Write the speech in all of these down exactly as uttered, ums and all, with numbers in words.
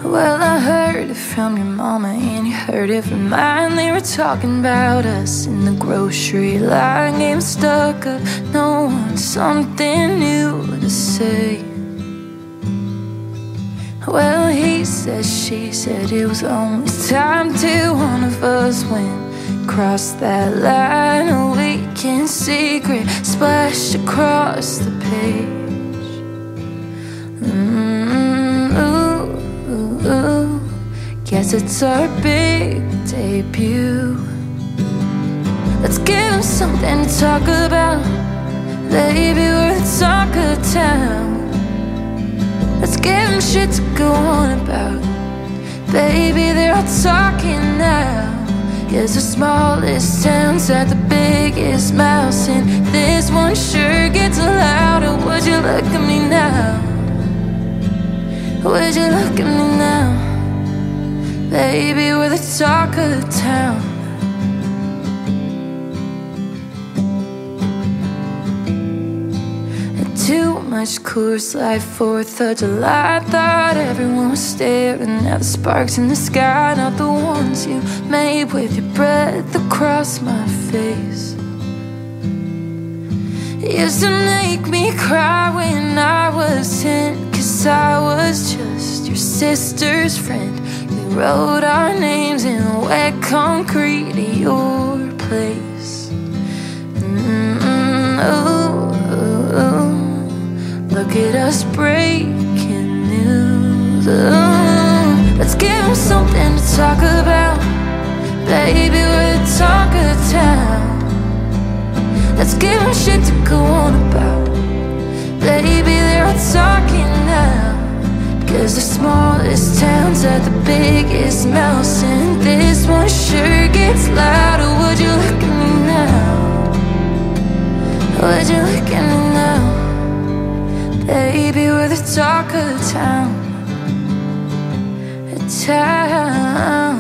Well, I heard it from your mama and you heard it from mine. They were talking about us in the grocery line, getting stuck up, no one, something new to say. Well, he said, she said, it was only time till one of us went across that line. A weekend secret splashed across the page. Mm-hmm, ooh, ooh, ooh. Guess it's our big debut. Let's give him something to talk about. Baby, we're the talk of town. Let's give them shit to go on about. Baby, they're all talking now. Yes, the smallest towns had the biggest mouths, and this one sure gets louder. Would you look at me now? Would you look at me now? Baby, we're the talk of the town. Too much Coors Light, fourth of July. I thought everyone was staring at the sparks in the sky, not the ones you made with your breath across my face. It used to make me cry when I was ten, cause I was just your sister's friend. We wrote our names in wet concrete at your place. Mm-mm, ooh, ooh, ooh. Look at us breaking news. Ooh, let's give them something to talk about. Baby, we're the talk of town. Let's give them shit to go on about. Baby, they're all talking now. Cause the smallest towns had the biggest mouths, and this one sure gets louder. Would you look at me now? Would you look at me now? Baby, we're the talk of the town. The town.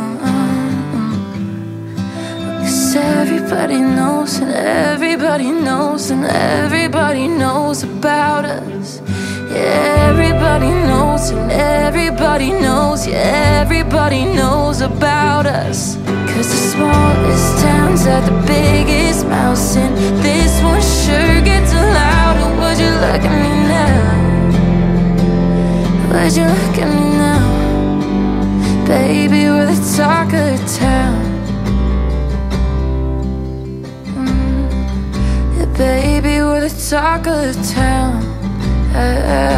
Cause everybody knows, and everybody knows, and everybody knows about us. Yeah, everybody knows, and everybody knows, yeah, everybody knows about us. Cause the smallest towns have the biggest mouths, and this one sure gets louder. Would you look at me now? Would you look at me now? Baby, we're the talk of the town. Mm. Yeah, baby, we're the talk of the town. Uh,